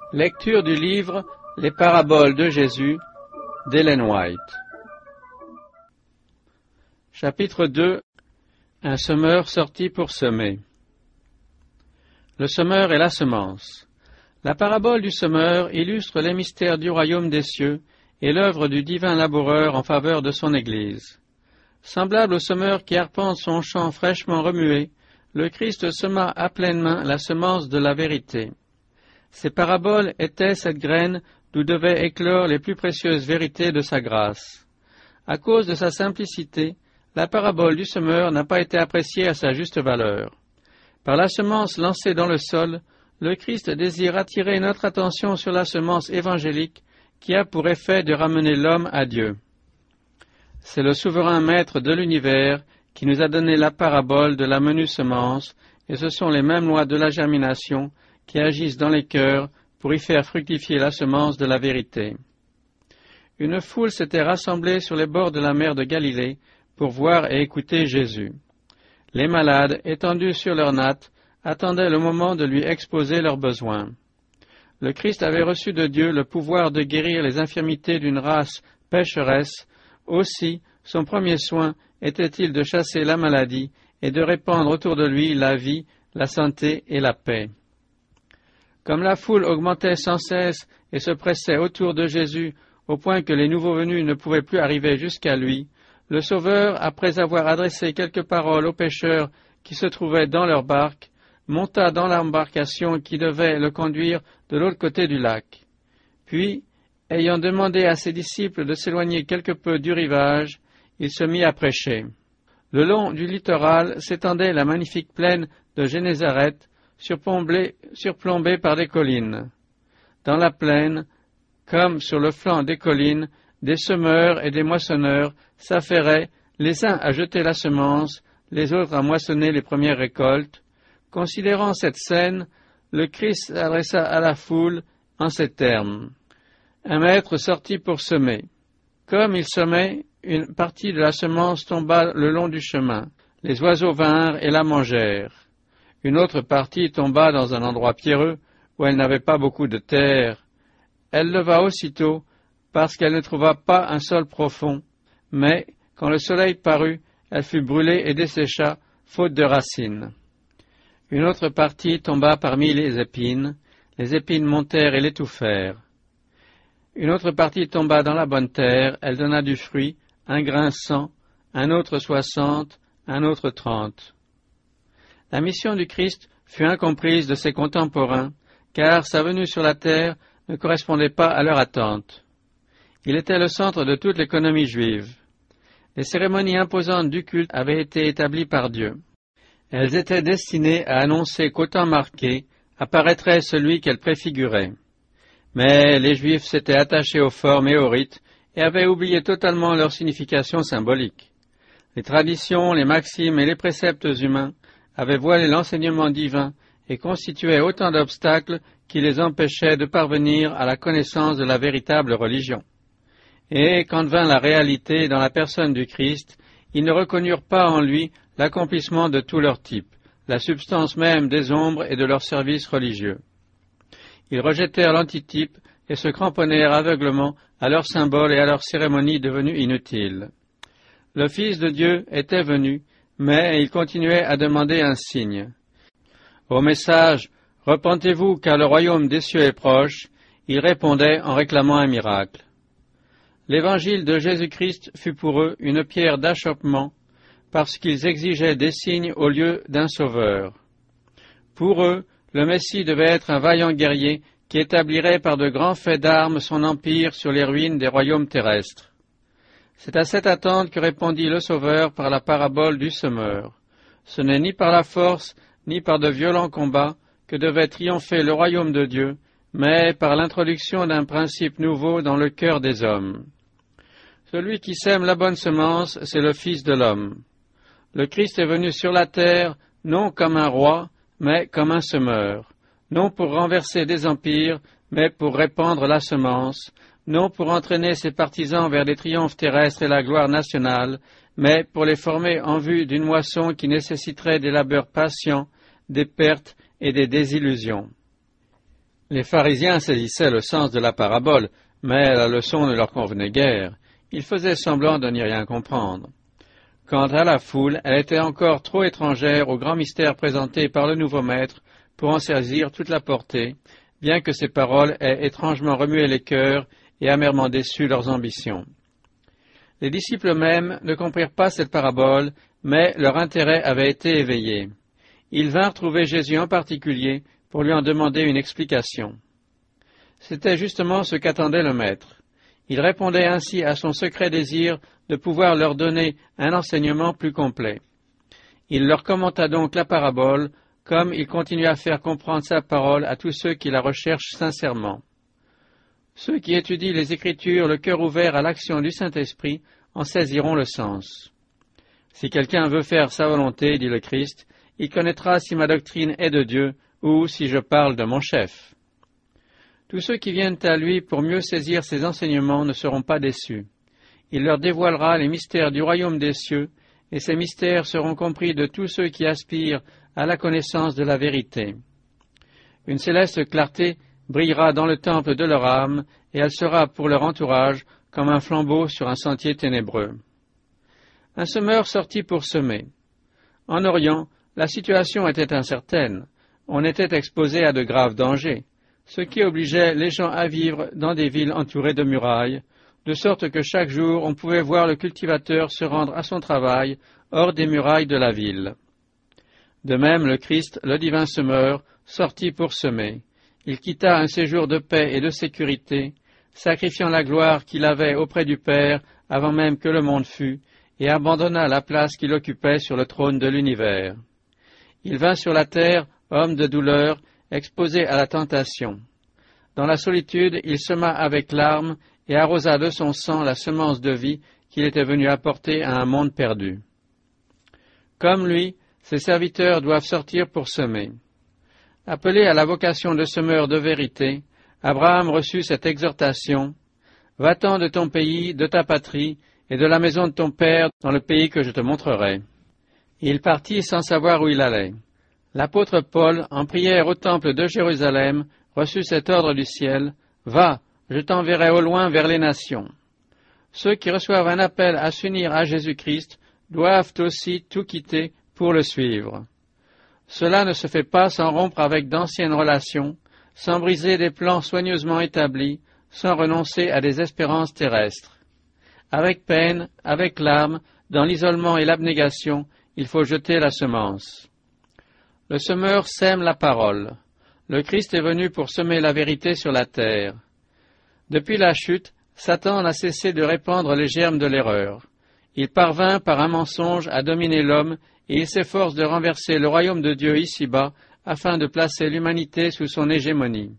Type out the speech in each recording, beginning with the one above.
Lecture du livre Les paraboles de Jésus d'Ellen White. Chapitre 2. Un semeur sorti pour semer. Le semeur et la semence. La parabole du semeur illustre les mystères du royaume des cieux et l'œuvre du divin laboureur en faveur de son Église. Semblable au semeur qui arpente son champ fraîchement remué, le Christ sema à pleine main la semence de la vérité. Ces paraboles étaient cette graine d'où devaient éclore les plus précieuses vérités de sa grâce. À cause de sa simplicité, la parabole du semeur n'a pas été appréciée à sa juste valeur. Par la semence lancée dans le sol, le Christ désire attirer notre attention sur la semence évangélique qui a pour effet de ramener l'homme à Dieu. C'est le souverain maître de l'univers qui nous a donné la parabole de la menue semence, et ce sont les mêmes lois de la germination qui agissent dans les cœurs pour y faire fructifier la semence de la vérité. Une foule s'était rassemblée sur les bords de la mer de Galilée pour voir et écouter Jésus. Les malades, étendus sur leurs nattes, attendaient le moment de lui exposer leurs besoins. Le Christ avait reçu de Dieu le pouvoir de guérir les infirmités d'une race pécheresse. Aussi, son premier soin était-il de chasser la maladie et de répandre autour de lui la vie, la santé et la paix. Comme la foule augmentait sans cesse et se pressait autour de Jésus au point que les nouveaux venus ne pouvaient plus arriver jusqu'à lui, le Sauveur, après avoir adressé quelques paroles aux pêcheurs qui se trouvaient dans leur barque, monta dans l'embarcation qui devait le conduire de l'autre côté du lac. Puis, ayant demandé à ses disciples de s'éloigner quelque peu du rivage, il se mit à prêcher. Le long du littoral s'étendait la magnifique plaine de Génézareth, surplombée par des collines. Dans la plaine, comme sur le flanc des collines, des semeurs et des moissonneurs s'affairaient, les uns à jeter la semence, les autres à moissonner les premières récoltes. Considérant cette scène, le Christ s'adressa à la foule en ces termes. Un maître sortit pour semer. Comme il semait, une partie de la semence tomba le long du chemin. Les oiseaux vinrent et la mangèrent. Une autre partie tomba dans un endroit pierreux où elle n'avait pas beaucoup de terre. Elle leva aussitôt parce qu'elle ne trouva pas un sol profond, mais quand le soleil parut, elle fut brûlée et dessécha, faute de racines. Une autre partie tomba parmi les épines montèrent et l'étouffèrent. Une autre partie tomba dans la bonne terre, elle donna du fruit, un grain 100, un autre 60, un autre 30. La mission du Christ fut incomprise de ses contemporains, car sa venue sur la terre ne correspondait pas à leur attente. Il était le centre de toute l'économie juive. Les cérémonies imposantes du culte avaient été établies par Dieu. Elles étaient destinées à annoncer qu'au temps marqué apparaîtrait celui qu'elles préfiguraient. Mais les Juifs s'étaient attachés aux formes et aux rites et avaient oublié totalement leur signification symbolique. Les traditions, les maximes et les préceptes humains avaient voilé l'enseignement divin et constituaient autant d'obstacles qui les empêchaient de parvenir à la connaissance de la véritable religion. Et quand vint la réalité dans la personne du Christ, ils ne reconnurent pas en lui l'accomplissement de tout leur type, la substance même des ombres et de leur service religieux. Ils rejetèrent l'antitype et se cramponnèrent aveuglement à leurs symboles et à leurs cérémonies devenues inutiles. Le Fils de Dieu était venu, mais il continuait à demander un signe. Au message « Repentez-vous car le royaume des cieux est proche », il répondait en réclamant un miracle. L'évangile de Jésus-Christ fut pour eux une pierre d'achoppement parce qu'ils exigeaient des signes au lieu d'un sauveur. Pour eux, le Messie devait être un vaillant guerrier qui établirait par de grands faits d'armes son empire sur les ruines des royaumes terrestres. C'est à cette attente que répondit le Sauveur par la parabole du semeur. Ce n'est ni par la force, ni par de violents combats que devait triompher le royaume de Dieu, mais par l'introduction d'un principe nouveau dans le cœur des hommes. Celui qui sème la bonne semence, c'est le Fils de l'homme. Le Christ est venu sur la terre, non comme un roi, mais comme un semeur, non pour renverser des empires, mais pour répandre la semence, non pour entraîner ses partisans vers les triomphes terrestres et la gloire nationale, mais pour les former en vue d'une moisson qui nécessiterait des labeurs patients, des pertes et des désillusions. Les pharisiens saisissaient le sens de la parabole, mais la leçon ne leur convenait guère. Ils faisaient semblant de n'y rien comprendre. Quant à la foule, elle était encore trop étrangère au grand mystère présenté par le nouveau maître pour en saisir toute la portée, bien que ces paroles aient étrangement remué les cœurs et amèrement déçu leurs ambitions. Les disciples eux-mêmes ne comprirent pas cette parabole, mais leur intérêt avait été éveillé. Ils vinrent trouver Jésus en particulier pour lui en demander une explication. C'était justement ce qu'attendait le Maître. Il répondait ainsi à son secret désir de pouvoir leur donner un enseignement plus complet. Il leur commenta donc la parabole, comme il continue à faire comprendre sa parole à tous ceux qui la recherchent sincèrement. Ceux qui étudient les Écritures, le cœur ouvert à l'action du Saint-Esprit, en saisiront le sens. Si quelqu'un veut faire sa volonté, dit le Christ, il connaîtra si ma doctrine est de Dieu ou si je parle de mon chef. Tous ceux qui viennent à lui pour mieux saisir ses enseignements ne seront pas déçus. Il leur dévoilera les mystères du royaume des cieux, et ces mystères seront compris de tous ceux qui aspirent à la connaissance de la vérité. Une céleste clarté brillera dans le temple de leur âme, et elle sera pour leur entourage comme un flambeau sur un sentier ténébreux. Un semeur sortit pour semer. En Orient, la situation était incertaine. On était exposé à de graves dangers, ce qui obligeait les gens à vivre dans des villes entourées de murailles, de sorte que chaque jour on pouvait voir le cultivateur se rendre à son travail hors des murailles de la ville. De même, le Christ, le divin semeur, sortit pour semer. Il quitta un séjour de paix et de sécurité, sacrifiant la gloire qu'il avait auprès du Père avant même que le monde fût, et abandonna la place qu'il occupait sur le trône de l'univers. Il vint sur la terre, homme de douleur, exposé à la tentation. Dans la solitude, il sema avec larmes et arrosa de son sang la semence de vie qu'il était venu apporter à un monde perdu. Comme lui, ses serviteurs doivent sortir pour semer. Appelé à la vocation de semeur de vérité, Abraham reçut cette exhortation: « Va-t'en de ton pays, de ta patrie, et de la maison de ton père, dans le pays que je te montrerai. » Il partit sans savoir où il allait. L'apôtre Paul, en prière au temple de Jérusalem, reçut cet ordre du ciel: « Va, je t'enverrai au loin vers les nations. » Ceux qui reçoivent un appel à s'unir à Jésus-Christ doivent aussi tout quitter pour le suivre. Cela ne se fait pas sans rompre avec d'anciennes relations, sans briser des plans soigneusement établis, sans renoncer à des espérances terrestres. Avec peine, avec larmes, dans l'isolement et l'abnégation, il faut jeter la semence. Le semeur sème la parole. Le Christ est venu pour semer la vérité sur la terre. Depuis la chute, Satan n'a cessé de répandre les germes de l'erreur. Il parvint par un mensonge à dominer l'homme et il s'efforce de renverser le royaume de Dieu ici-bas afin de placer l'humanité sous son hégémonie.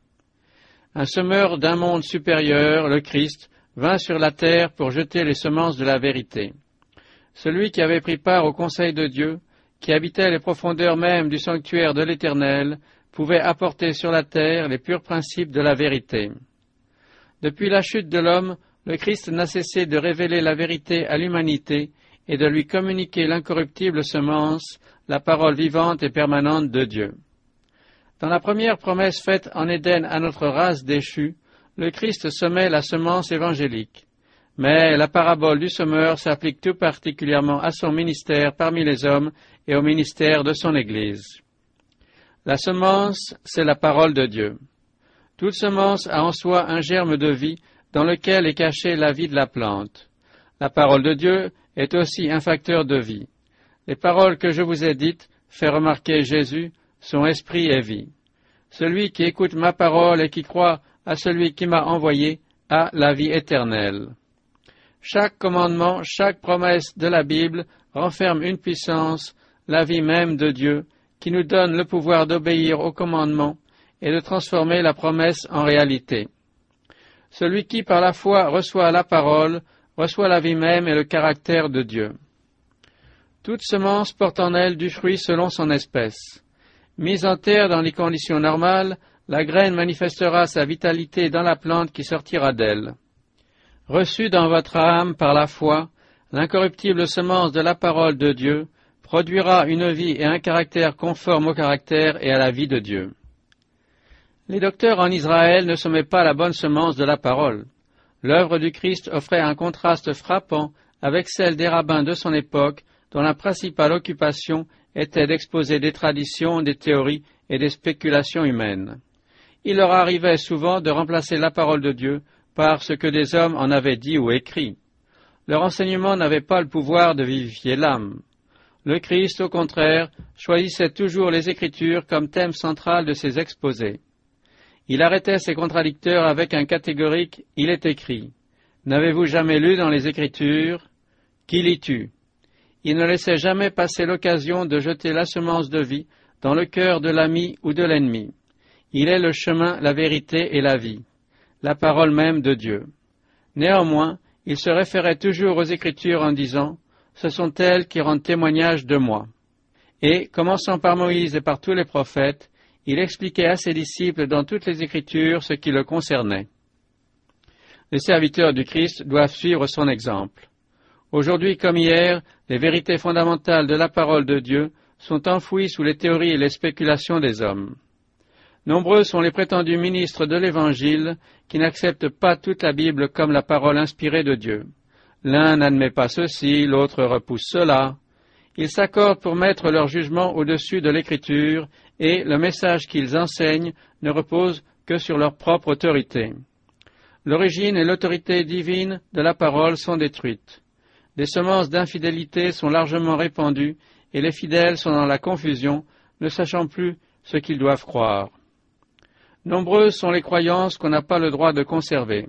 Un semeur d'un monde supérieur, le Christ, vint sur la terre pour jeter les semences de la vérité. Celui qui avait pris part au conseil de Dieu, qui habitait les profondeurs mêmes du sanctuaire de l'Éternel, pouvait apporter sur la terre les purs principes de la vérité. Depuis la chute de l'homme, le Christ n'a cessé de révéler la vérité à l'humanité et de lui communiquer l'incorruptible semence, la parole vivante et permanente de Dieu. Dans la première promesse faite en Éden à notre race déchue, le Christ semait la semence évangélique. Mais la parabole du semeur s'applique tout particulièrement à son ministère parmi les hommes et au ministère de son Église. La semence, c'est la parole de Dieu. Toute semence a en soi un germe de vie dans lequel est cachée la vie de la plante. La parole de Dieu est aussi un facteur de vie. Les paroles que je vous ai dites, fait remarquer Jésus, sont esprit et vie. Celui qui écoute ma parole et qui croit à celui qui m'a envoyé a la vie éternelle. Chaque commandement, chaque promesse de la Bible renferme une puissance, la vie même de Dieu, qui nous donne le pouvoir d'obéir aux commandements et de transformer la promesse en réalité. Celui qui, par la foi, reçoit la parole, reçoit la vie même et le caractère de Dieu. Toute semence porte en elle du fruit selon son espèce. Mise en terre dans les conditions normales, la graine manifestera sa vitalité dans la plante qui sortira d'elle. Reçue dans votre âme par la foi, l'incorruptible semence de la parole de Dieu produira une vie et un caractère conformes au caractère et à la vie de Dieu. Les docteurs en Israël ne semaient pas la bonne semence de la parole. L'œuvre du Christ offrait un contraste frappant avec celle des rabbins de son époque, dont la principale occupation était d'exposer des traditions, des théories et des spéculations humaines. Il leur arrivait souvent de remplacer la parole de Dieu par ce que des hommes en avaient dit ou écrit. Leur enseignement n'avait pas le pouvoir de vivifier l'âme. Le Christ, au contraire, choisissait toujours les Écritures comme thème central de ses exposés. Il arrêtait ses contradicteurs avec un catégorique « Il est écrit ». N'avez-vous jamais lu dans les Écritures ? Qui lis-tu ? Il ne laissait jamais passer l'occasion de jeter la semence de vie dans le cœur de l'ami ou de l'ennemi. Il est le chemin, la vérité et la vie, la parole même de Dieu. Néanmoins, il se référait toujours aux Écritures en disant « Ce sont elles qui rendent témoignage de moi ». Et, commençant par Moïse et par tous les prophètes, il expliquait à ses disciples dans toutes les Écritures ce qui le concernait. Les serviteurs du Christ doivent suivre son exemple. Aujourd'hui comme hier, les vérités fondamentales de la parole de Dieu sont enfouies sous les théories et les spéculations des hommes. Nombreux sont les prétendus ministres de l'Évangile qui n'acceptent pas toute la Bible comme la parole inspirée de Dieu. L'un n'admet pas ceci, l'autre repousse cela. Ils s'accordent pour mettre leur jugement au-dessus de l'Écriture et le message qu'ils enseignent ne repose que sur leur propre autorité. L'origine et l'autorité divine de la parole sont détruites. Des semences d'infidélité sont largement répandues et les fidèles sont dans la confusion, ne sachant plus ce qu'ils doivent croire. Nombreuses sont les croyances qu'on n'a pas le droit de conserver.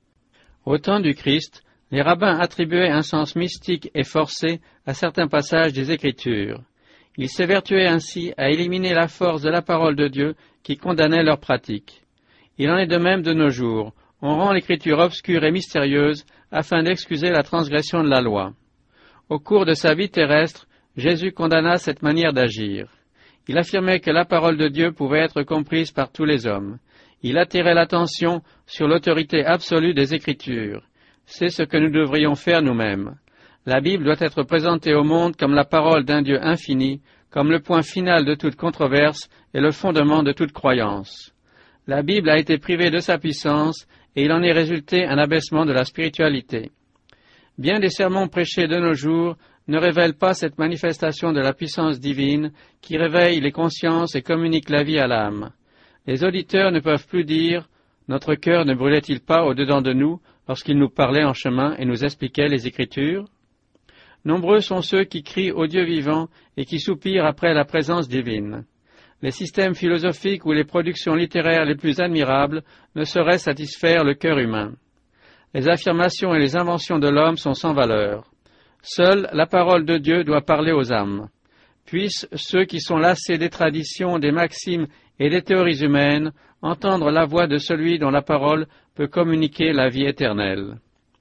Au temps du Christ, les rabbins attribuaient un sens mystique et forcé à certains passages des Écritures. Ils s'évertuaient ainsi à éliminer la force de la parole de Dieu qui condamnait leur pratique. Il en est de même de nos jours. On rend l'Écriture obscure et mystérieuse afin d'excuser la transgression de la loi. Au cours de sa vie terrestre, Jésus condamna cette manière d'agir. Il affirmait que la parole de Dieu pouvait être comprise par tous les hommes. Il attirait l'attention sur l'autorité absolue des Écritures. C'est ce que nous devrions faire nous-mêmes. La Bible doit être présentée au monde comme la parole d'un Dieu infini, comme le point final de toute controverse et le fondement de toute croyance. La Bible a été privée de sa puissance et il en est résulté un abaissement de la spiritualité. Bien des sermons prêchés de nos jours ne révèlent pas cette manifestation de la puissance divine qui réveille les consciences et communique la vie à l'âme. Les auditeurs ne peuvent plus dire « Notre cœur ne brûlait-il pas au-dedans de nous lorsqu'il nous parlait en chemin et nous expliquait les Écritures ?» Nombreux sont ceux qui crient au Dieu vivant et qui soupirent après la présence divine. Les systèmes philosophiques ou les productions littéraires les plus admirables ne sauraient satisfaire le cœur humain. Les affirmations et les inventions de l'homme sont sans valeur. Seule la parole de Dieu doit parler aux âmes. Puissent ceux qui sont lassés des traditions, des maximes et des théories humaines entendre la voix de celui dont la parole peut communiquer la vie éternelle.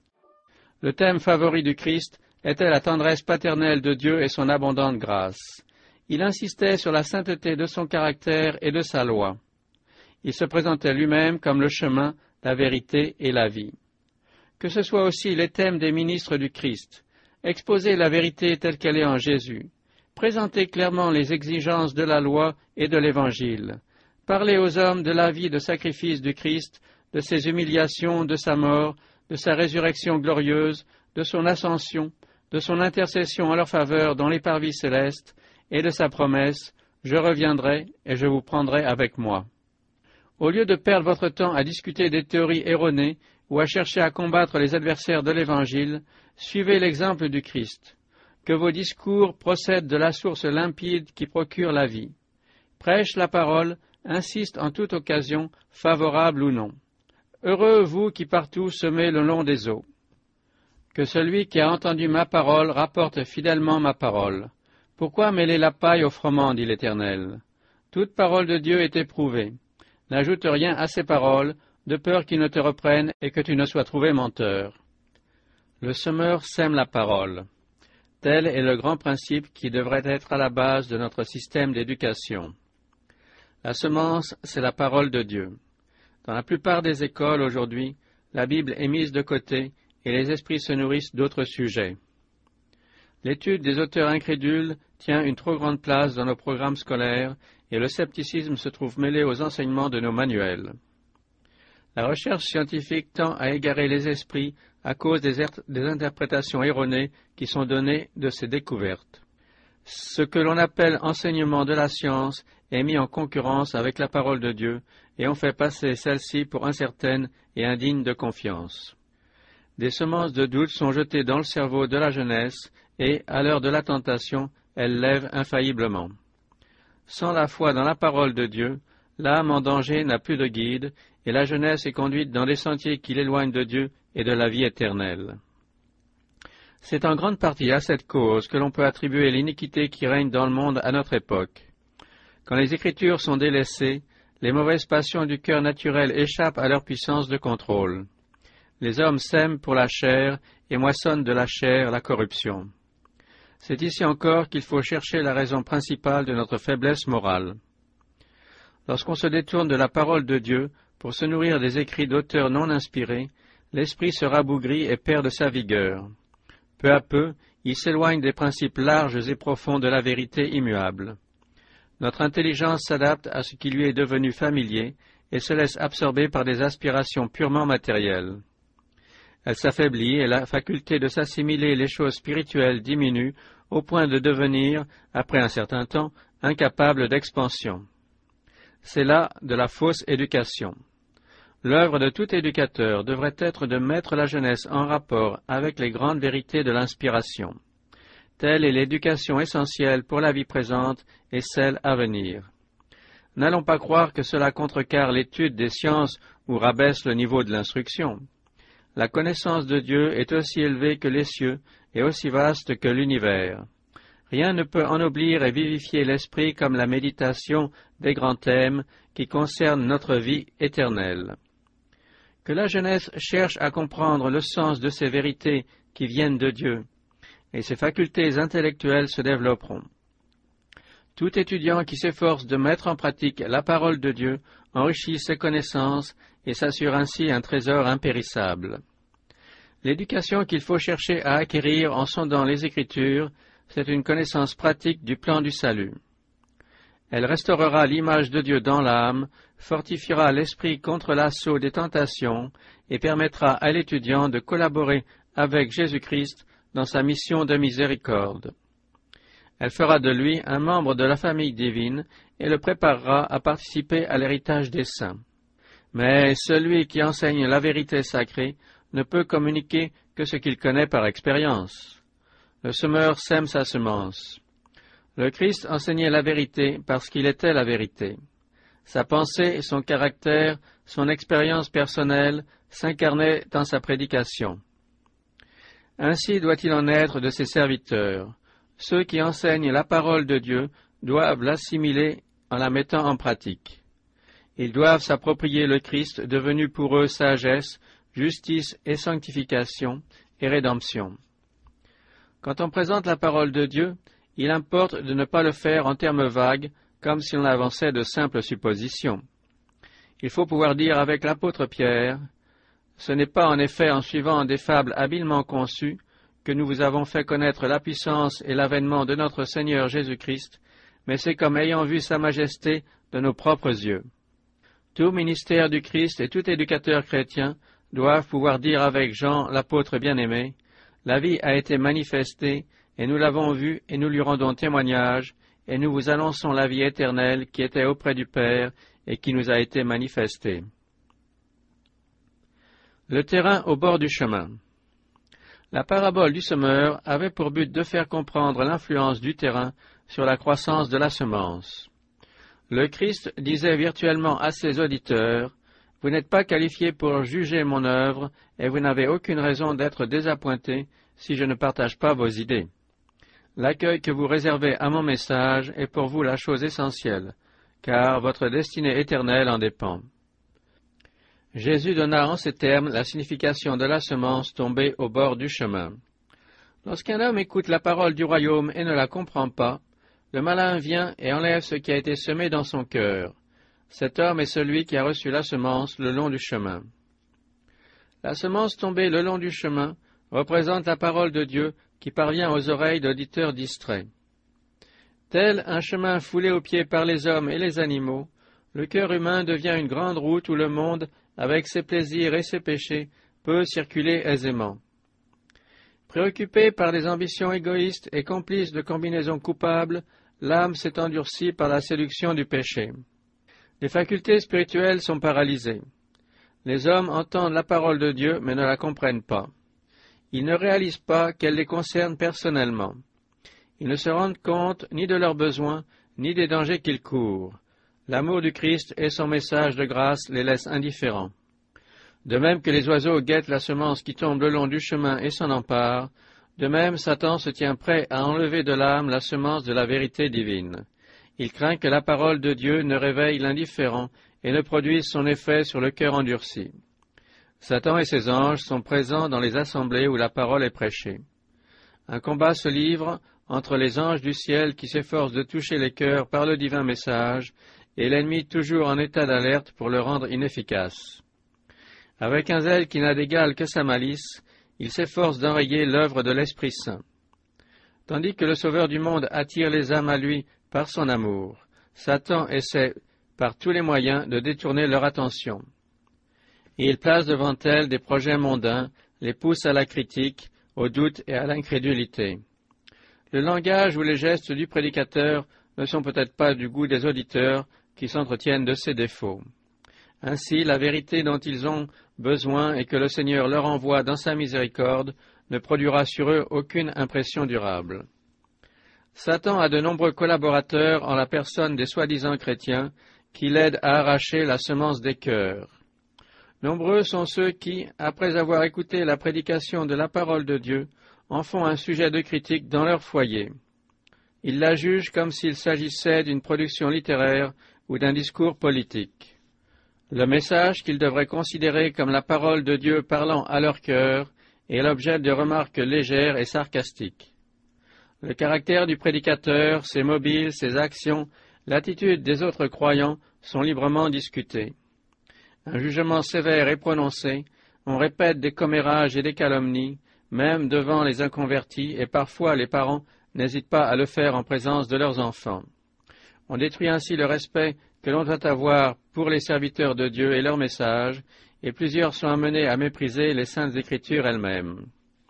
Le thème favori du Christ était la tendresse paternelle de Dieu et son abondante grâce. Il insistait sur la sainteté de son caractère et de sa loi. Il se présentait lui-même comme le chemin, la vérité et la vie. Que ce soit aussi les thèmes des ministres du Christ, exposer la vérité telle qu'elle est en Jésus, présenter clairement les exigences de la loi et de l'Évangile, parler aux hommes de la vie de sacrifice du Christ, de ses humiliations, de sa mort, de sa résurrection glorieuse, de son ascension, de son intercession en leur faveur dans les parvis célestes, et de sa promesse « Je reviendrai et je vous prendrai avec moi ». Au lieu de perdre votre temps à discuter des théories erronées ou à chercher à combattre les adversaires de l'Évangile, suivez l'exemple du Christ. Que vos discours procèdent de la source limpide qui procure la vie. Prêche la parole, insiste en toute occasion, favorable ou non. Heureux vous qui partout semez le long des eaux. Que celui qui a entendu ma parole rapporte fidèlement ma parole. Pourquoi mêler la paille au froment, dit l'Éternel? Toute parole de Dieu est éprouvée. N'ajoute rien à ces paroles, de peur qu'ils ne te reprennent et que tu ne sois trouvé menteur. Le semeur sème la parole. Tel est le grand principe qui devrait être à la base de notre système d'éducation. La semence, c'est la parole de Dieu. Dans la plupart des écoles aujourd'hui, la Bible est mise de côté et les esprits se nourrissent d'autres sujets. L'étude des auteurs incrédules tient une trop grande place dans nos programmes scolaires et le scepticisme se trouve mêlé aux enseignements de nos manuels. La recherche scientifique tend à égarer les esprits à cause des interprétations erronées qui sont données de ces découvertes. Ce que l'on appelle enseignement de la science est mis en concurrence avec la parole de Dieu, et on fait passer celle-ci pour incertaine et indigne de confiance. Des semences de doute sont jetées dans le cerveau de la jeunesse, et, à l'heure de la tentation, elles lèvent infailliblement. Sans la foi dans la parole de Dieu, l'âme en danger n'a plus de guide, et la jeunesse est conduite dans des sentiers qui l'éloignent de Dieu et de la vie éternelle. C'est en grande partie à cette cause que l'on peut attribuer l'iniquité qui règne dans le monde à notre époque. Quand les Écritures sont délaissées, les mauvaises passions du cœur naturel échappent à leur puissance de contrôle. Les hommes sèment pour la chair et moissonnent de la chair la corruption. C'est ici encore qu'il faut chercher la raison principale de notre faiblesse morale. Lorsqu'on se détourne de la parole de Dieu pour se nourrir des écrits d'auteurs non inspirés, l'esprit se rabougrit et perd de sa vigueur. Peu à peu, il s'éloigne des principes larges et profonds de la vérité immuable. Notre intelligence s'adapte à ce qui lui est devenu familier et se laisse absorber par des aspirations purement matérielles. Elle s'affaiblit et la faculté de s'assimiler les choses spirituelles diminue au point de devenir, après un certain temps, incapable d'expansion. C'est là de la fausse éducation. L'œuvre de tout éducateur devrait être de mettre la jeunesse en rapport avec les grandes vérités de l'inspiration. Telle est l'éducation essentielle pour la vie présente et celle à venir. N'allons pas croire que cela contrecarre l'étude des sciences ou rabaisse le niveau de l'instruction. La connaissance de Dieu est aussi élevée que les cieux et aussi vaste que l'univers. Rien ne peut ennoblir et vivifier l'esprit comme la méditation des grands thèmes qui concernent notre vie éternelle. Que la jeunesse cherche à comprendre le sens de ces vérités qui viennent de Dieu, et ses facultés intellectuelles se développeront. Tout étudiant qui s'efforce de mettre en pratique la parole de Dieu enrichit ses connaissances et s'assure ainsi un trésor impérissable. L'éducation qu'il faut chercher à acquérir en sondant les Écritures, c'est une connaissance pratique du plan du salut. Elle restaurera l'image de Dieu dans l'âme, fortifiera l'esprit contre l'assaut des tentations et permettra à l'étudiant de collaborer avec Jésus-Christ dans sa mission de miséricorde. Elle fera de lui un membre de la famille divine et le préparera à participer à l'héritage des saints. Mais celui qui enseigne la vérité sacrée ne peut communiquer que ce qu'il connaît par expérience. Le semeur sème sa semence. Le Christ enseignait la vérité parce qu'il était la vérité. Sa pensée, son caractère, son expérience personnelle s'incarnaient dans sa prédication. Ainsi doit-il en être de ses serviteurs. Ceux qui enseignent la parole de Dieu doivent l'assimiler en la mettant en pratique. Ils doivent s'approprier le Christ devenu pour eux sagesse, justice et sanctification et rédemption. Quand on présente la parole de Dieu, il importe de ne pas le faire en termes vagues, comme si on avançait de simples suppositions. Il faut pouvoir dire avec l'apôtre Pierre, « Ce n'est pas en effet en suivant des fables habilement conçues que nous vous avons fait connaître la puissance et l'avènement de notre Seigneur Jésus-Christ, mais c'est comme ayant vu sa majesté de nos propres yeux. » Tout ministère du Christ et tout éducateur chrétien doivent pouvoir dire avec Jean, l'apôtre bien-aimé, « La vie a été manifestée, et nous l'avons vue, et nous lui rendons témoignage, et nous vous annonçons la vie éternelle qui était auprès du Père et qui nous a été manifestée. » Le terrain au bord du chemin. La parabole du semeur avait pour but de faire comprendre l'influence du terrain sur la croissance de la semence. Le Christ disait virtuellement à ses auditeurs, « Vous n'êtes pas qualifiés pour juger mon œuvre, et vous n'avez aucune raison d'être désappointés si je ne partage pas vos idées. L'accueil que vous réservez à mon message est pour vous la chose essentielle, car votre destinée éternelle en dépend. » Jésus donna en ces termes la signification de la semence tombée au bord du chemin. Lorsqu'un homme écoute la parole du royaume et ne la comprend pas, le malin vient et enlève ce qui a été semé dans son cœur. Cet homme est celui qui a reçu la semence le long du chemin. La semence tombée le long du chemin représente la parole de Dieu qui parvient aux oreilles d'auditeurs distraits. Tel un chemin foulé aux pieds par les hommes et les animaux, le cœur humain devient une grande route où le monde, avec ses plaisirs et ses péchés, peut circuler aisément. Préoccupé par des ambitions égoïstes et complice de combinaisons coupables, l'âme s'est endurcie par la séduction du péché. Les facultés spirituelles sont paralysées. Les hommes entendent la parole de Dieu mais ne la comprennent pas. Ils ne réalisent pas qu'elle les concerne personnellement. Ils ne se rendent compte ni de leurs besoins, ni des dangers qu'ils courent. L'amour du Christ et son message de grâce les laissent indifférents. De même que les oiseaux guettent la semence qui tombe le long du chemin et s'en emparent, de même Satan se tient prêt à enlever de l'âme la semence de la vérité divine. Il craint que la parole de Dieu ne réveille l'indifférent et ne produise son effet sur le cœur endurci. Satan et ses anges sont présents dans les assemblées où la parole est prêchée. Un combat se livre entre les anges du ciel qui s'efforcent de toucher les cœurs par le divin message et l'ennemi toujours en état d'alerte pour le rendre inefficace. Avec un zèle qui n'a d'égal que sa malice, il s'efforce d'enrayer l'œuvre de l'Esprit Saint. Tandis que le Sauveur du monde attire les âmes à lui par son amour, Satan essaie par tous les moyens de détourner leur attention. Et il place devant elles des projets mondains, les pousse à la critique, au doute et à l'incrédulité. Le langage ou les gestes du prédicateur ne sont peut-être pas du goût des auditeurs qui s'entretiennent de ses défauts. Ainsi, la vérité dont ils ont besoin et que le Seigneur leur envoie dans sa miséricorde ne produira sur eux aucune impression durable. Satan a de nombreux collaborateurs en la personne des soi-disant chrétiens qui l'aident à arracher la semence des cœurs. Nombreux sont ceux qui, après avoir écouté la prédication de la parole de Dieu, en font un sujet de critique dans leur foyer. Ils la jugent comme s'il s'agissait d'une production littéraire ou d'un discours politique. Le message qu'ils devraient considérer comme la parole de Dieu parlant à leur cœur est l'objet de remarques légères et sarcastiques. Le caractère du prédicateur, ses mobiles, ses actions, l'attitude des autres croyants sont librement discutés. Un jugement sévère est prononcé, on répète des commérages et des calomnies, même devant les inconvertis, et parfois les parents n'hésitent pas à le faire en présence de leurs enfants. On détruit ainsi le respect que l'on doit avoir pour les serviteurs de Dieu et leur message, et plusieurs sont amenés à mépriser les saintes Écritures elles-mêmes.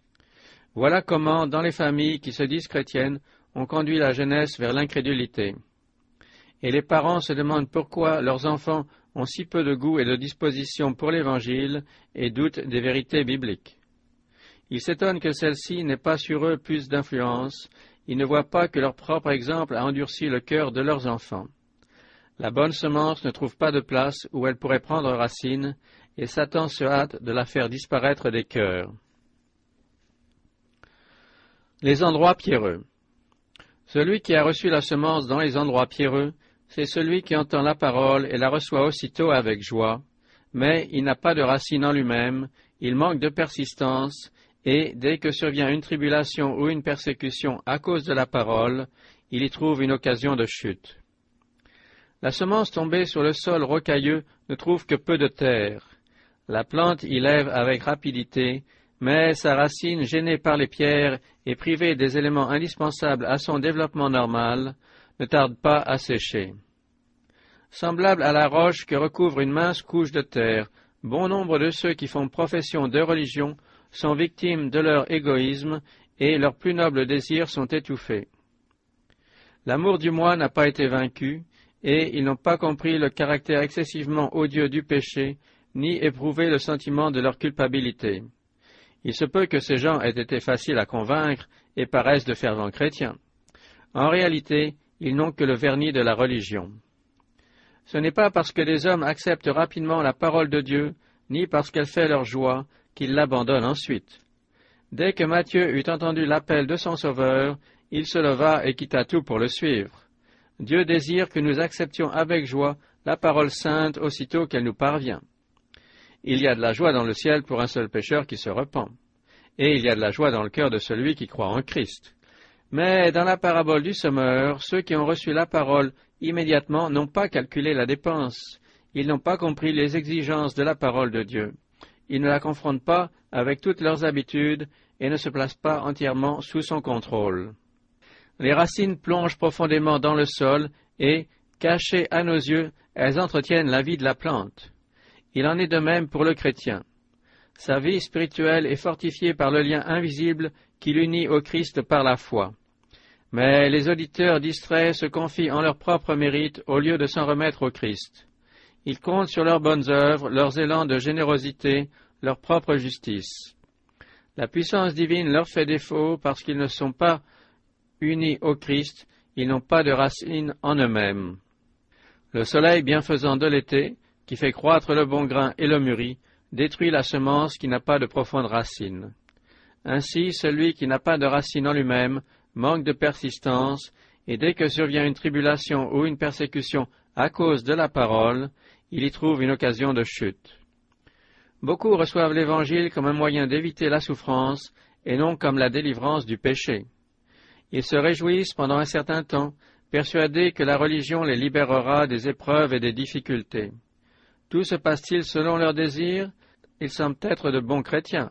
Voilà comment, dans les familles qui se disent chrétiennes, on conduit la jeunesse vers l'incrédulité. Et les parents se demandent pourquoi leurs enfants ont si peu de goût et de disposition pour l'Évangile et doutent des vérités bibliques. Ils s'étonnent que celle-ci n'ait pas sur eux plus d'influence, ils ne voient pas que leur propre exemple a endurci le cœur de leurs enfants. La bonne semence ne trouve pas de place où elle pourrait prendre racine, et Satan se hâte de la faire disparaître des cœurs. Les endroits pierreux. Celui qui a reçu la semence dans les endroits pierreux, c'est celui qui entend la parole et la reçoit aussitôt avec joie, mais il n'a pas de racine en lui-même, il manque de persistance, et dès que survient une tribulation ou une persécution à cause de la parole, il y trouve une occasion de chute. La semence tombée sur le sol rocailleux ne trouve que peu de terre. La plante y lève avec rapidité, mais sa racine, gênée par les pierres et privée des éléments indispensables à son développement normal, ne tarde pas à sécher. Semblable à la roche que recouvre une mince couche de terre, bon nombre de ceux qui font profession de religion sont victimes de leur égoïsme et leurs plus nobles désirs sont étouffés. L'amour du moi n'a pas été vaincu, et ils n'ont pas compris le caractère excessivement odieux du péché, ni éprouvé le sentiment de leur culpabilité. Il se peut que ces gens aient été faciles à convaincre et paraissent de fervents chrétiens. En réalité, ils n'ont que le vernis de la religion. Ce n'est pas parce que des hommes acceptent rapidement la parole de Dieu, ni parce qu'elle fait leur joie, qu'ils l'abandonnent ensuite. Dès que Matthieu eut entendu l'appel de son Sauveur, il se leva et quitta tout pour le suivre. Dieu désire que nous acceptions avec joie la parole sainte aussitôt qu'elle nous parvient. Il y a de la joie dans le ciel pour un seul pécheur qui se repent, et il y a de la joie dans le cœur de celui qui croit en Christ. Mais dans la parabole du semeur, ceux qui ont reçu la parole immédiatement n'ont pas calculé la dépense, ils n'ont pas compris les exigences de la parole de Dieu. Ils ne la confrontent pas avec toutes leurs habitudes et ne se placent pas entièrement sous son contrôle. Les racines plongent profondément dans le sol et, cachées à nos yeux, elles entretiennent la vie de la plante. Il en est de même pour le chrétien. Sa vie spirituelle est fortifiée par le lien invisible qui l'unit au Christ par la foi. Mais les auditeurs distraits se confient en leur propre mérite au lieu de s'en remettre au Christ. Ils comptent sur leurs bonnes œuvres, leurs élans de générosité, leur propre justice. La puissance divine leur fait défaut parce qu'ils ne sont pas unis au Christ, ils n'ont pas de racines en eux-mêmes. Le soleil bienfaisant de l'été, qui fait croître le bon grain et le mûrit, détruit la semence qui n'a pas de profondes racines. Ainsi, celui qui n'a pas de racines en lui-même manque de persistance, et dès que survient une tribulation ou une persécution à cause de la parole, il y trouve une occasion de chute. Beaucoup reçoivent l'Évangile comme un moyen d'éviter la souffrance, et non comme la délivrance du péché. Ils se réjouissent pendant un certain temps, persuadés que la religion les libérera des épreuves et des difficultés. Tout se passe-t-il selon leurs désirs? Ils semblent être de bons chrétiens,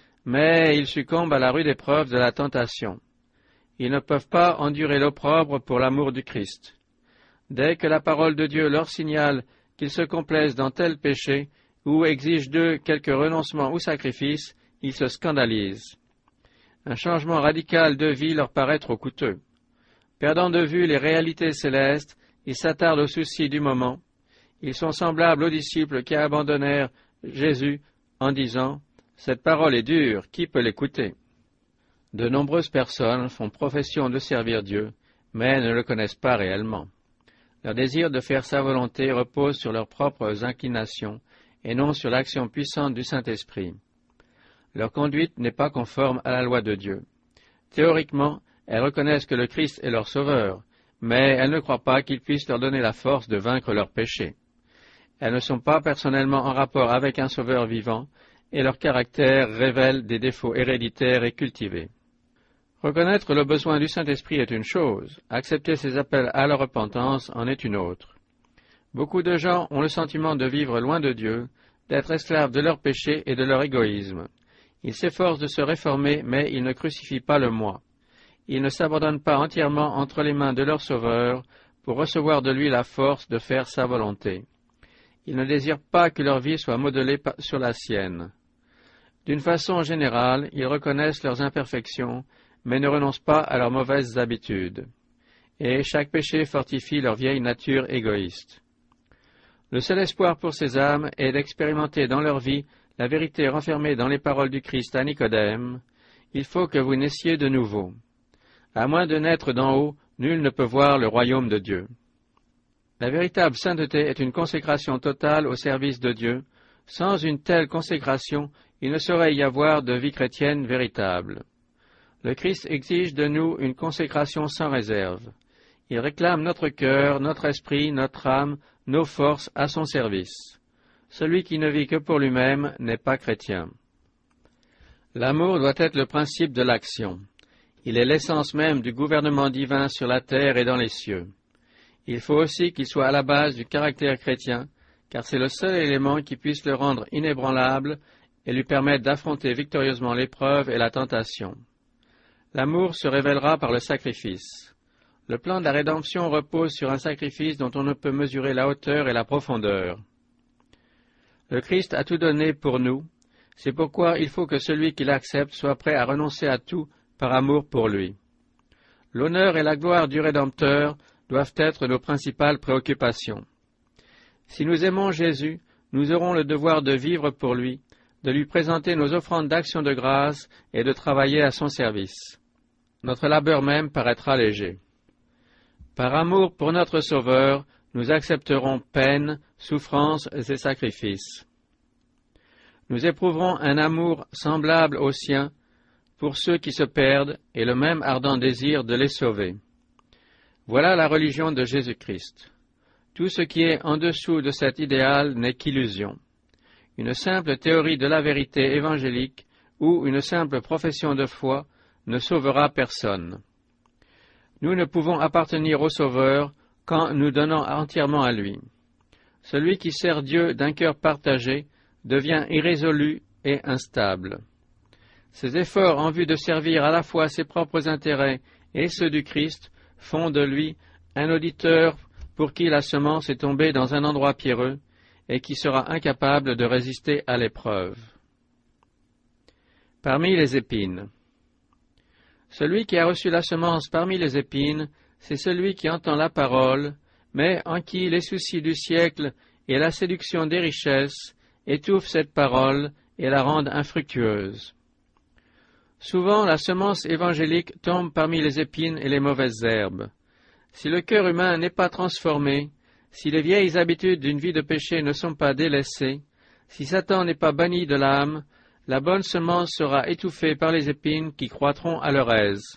mais ils succombent à la rude épreuve de la tentation. Ils ne peuvent pas endurer l'opprobre pour l'amour du Christ. Dès que la parole de Dieu leur signale qu'ils se complaisent dans tel péché, ou exige d'eux quelque renoncement ou sacrifice, ils se scandalisent. Un changement radical de vie leur paraît trop coûteux. Perdant de vue les réalités célestes, ils s'attardent aux soucis du moment. Ils sont semblables aux disciples qui abandonnèrent Jésus en disant « Cette parole est dure, qui peut l'écouter ?» De nombreuses personnes font profession de servir Dieu, mais ne le connaissent pas réellement. Leur désir de faire sa volonté repose sur leurs propres inclinations et non sur l'action puissante du Saint-Esprit. Leur conduite n'est pas conforme à la loi de Dieu. Théoriquement, elles reconnaissent que le Christ est leur Sauveur, mais elles ne croient pas qu'il puisse leur donner la force de vaincre leurs péchés. Elles ne sont pas personnellement en rapport avec un Sauveur vivant, et leur caractère révèle des défauts héréditaires et cultivés. Reconnaître le besoin du Saint-Esprit est une chose, accepter ses appels à la repentance en est une autre. Beaucoup de gens ont le sentiment de vivre loin de Dieu, d'être esclaves de leurs péchés et de leur égoïsme. Ils s'efforcent de se réformer, mais ils ne crucifient pas le moi. Ils ne s'abandonnent pas entièrement entre les mains de leur Sauveur pour recevoir de lui la force de faire sa volonté. Ils ne désirent pas que leur vie soit modelée sur la sienne. D'une façon générale, ils reconnaissent leurs imperfections, mais ne renoncent pas à leurs mauvaises habitudes. Et chaque péché fortifie leur vieille nature égoïste. Le seul espoir pour ces âmes est d'expérimenter dans leur vie la vérité renfermée dans les paroles du Christ à Nicodème. Il faut que vous naissiez de nouveau. À moins de naître d'en haut, nul ne peut voir le royaume de Dieu. La véritable sainteté est une consécration totale au service de Dieu. Sans une telle consécration, il ne saurait y avoir de vie chrétienne véritable. Le Christ exige de nous une consécration sans réserve. Il réclame notre cœur, notre esprit, notre âme, nos forces à son service. Celui qui ne vit que pour lui-même n'est pas chrétien. L'amour doit être le principe de l'action. Il est l'essence même du gouvernement divin sur la terre et dans les cieux. Il faut aussi qu'il soit à la base du caractère chrétien, car c'est le seul élément qui puisse le rendre inébranlable et lui permettre d'affronter victorieusement l'épreuve et la tentation. L'amour se révélera par le sacrifice. Le plan de la rédemption repose sur un sacrifice dont on ne peut mesurer la hauteur et la profondeur. Le Christ a tout donné pour nous, c'est pourquoi il faut que celui qui l'accepte soit prêt à renoncer à tout par amour pour lui. L'honneur et la gloire du Rédempteur doivent être nos principales préoccupations. Si nous aimons Jésus, nous aurons le devoir de vivre pour lui, de lui présenter nos offrandes d'action de grâce et de travailler à son service. Notre labeur même paraîtra léger. Par amour pour notre Sauveur, nous accepterons peine, souffrances et sacrifices. Nous éprouverons un amour semblable au sien pour ceux qui se perdent et le même ardent désir de les sauver. Voilà la religion de Jésus-Christ. Tout ce qui est en dessous de cet idéal n'est qu'illusion. Une simple théorie de la vérité évangélique ou une simple profession de foi ne sauvera personne. Nous ne pouvons appartenir au Sauveur qu'en nous donnant entièrement à lui. Celui qui sert Dieu d'un cœur partagé devient irrésolu et instable. Ses efforts en vue de servir à la fois ses propres intérêts et ceux du Christ font de lui un auditeur pour qui la semence est tombée dans un endroit pierreux et qui sera incapable de résister à l'épreuve. Parmi les épines. Celui qui a reçu la semence parmi les épines, c'est celui qui entend la parole, mais en qui les soucis du siècle et la séduction des richesses étouffent cette parole et la rendent infructueuse. Souvent, la semence évangélique tombe parmi les épines et les mauvaises herbes. Si le cœur humain n'est pas transformé, si les vieilles habitudes d'une vie de péché ne sont pas délaissées, si Satan n'est pas banni de l'âme, la bonne semence sera étouffée par les épines qui croîtront à leur aise.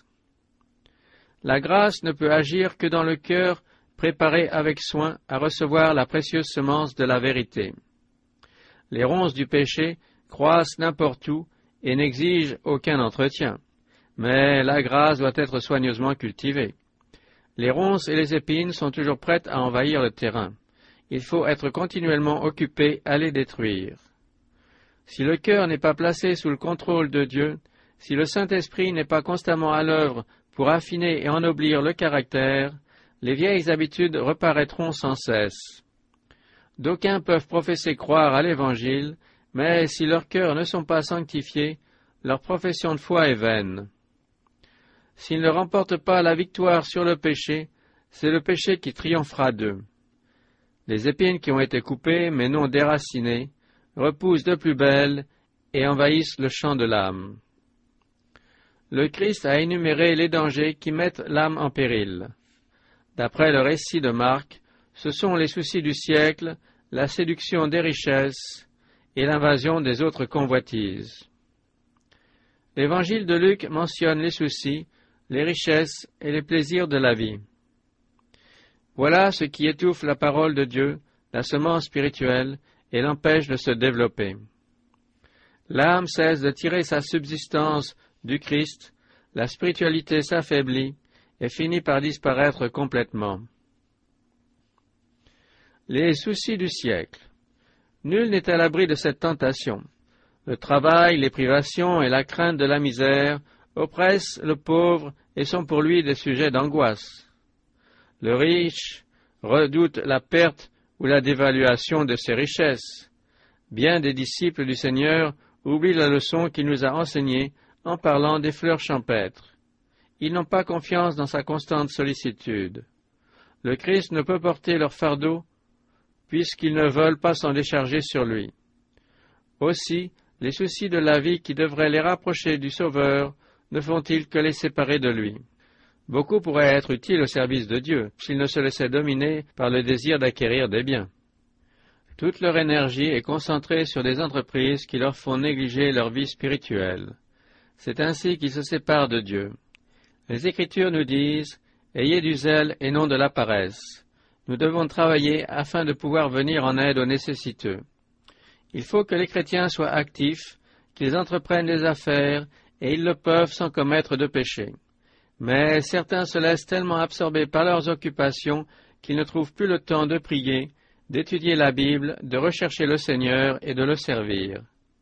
La grâce ne peut agir que dans le cœur préparé avec soin à recevoir la précieuse semence de la vérité. Les ronces du péché croissent n'importe où et n'exigent aucun entretien, mais la grâce doit être soigneusement cultivée. Les ronces et les épines sont toujours prêtes à envahir le terrain. Il faut être continuellement occupé à les détruire. Si le cœur n'est pas placé sous le contrôle de Dieu, si le Saint-Esprit n'est pas constamment à l'œuvre pour affiner et ennoblir le caractère, les vieilles habitudes reparaîtront sans cesse. D'aucuns peuvent professer croire à l'Évangile, mais si leurs cœurs ne sont pas sanctifiés, leur profession de foi est vaine. S'ils ne remportent pas la victoire sur le péché, c'est le péché qui triomphera d'eux. Les épines qui ont été coupées, mais non déracinées, repoussent de plus belle et envahissent le champ de l'âme. Le Christ a énuméré les dangers qui mettent l'âme en péril. D'après le récit de Marc, ce sont les soucis du siècle, la séduction des richesses et l'invasion des autres convoitises. L'évangile de Luc mentionne les soucis, les richesses et les plaisirs de la vie. Voilà ce qui étouffe la parole de Dieu, la semence spirituelle, et l'empêche de se développer. L'âme cesse de tirer sa subsistance du Christ, la spiritualité s'affaiblit et finit par disparaître complètement. Les soucis du siècle. Nul n'est à l'abri de cette tentation. Le travail, les privations et la crainte de la misère oppressent le pauvre et sont pour lui des sujets d'angoisse. Le riche redoute la perte ou la dévaluation de ses richesses. Bien des disciples du Seigneur oublient la leçon qu'il nous a enseignée en parlant des fleurs champêtres. Ils n'ont pas confiance dans sa constante sollicitude. Le Christ ne peut porter leur fardeau puisqu'ils ne veulent pas s'en décharger sur lui. Aussi, les soucis de la vie qui devraient les rapprocher du Sauveur ne font-ils que les séparer de lui. Beaucoup pourraient être utiles au service de Dieu s'ils ne se laissaient dominer par le désir d'acquérir des biens. Toute leur énergie est concentrée sur des entreprises qui leur font négliger leur vie spirituelle. C'est ainsi qu'ils se séparent de Dieu. Les Écritures nous disent « Ayez du zèle et non de la paresse ». Nous devons travailler afin de pouvoir venir en aide aux nécessiteux. Il faut que les chrétiens soient actifs, qu'ils entreprennent des affaires, et ils le peuvent sans commettre de péché. Mais certains se laissent tellement absorber par leurs occupations qu'ils ne trouvent plus le temps de prier, d'étudier la Bible, de rechercher le Seigneur et de le servir.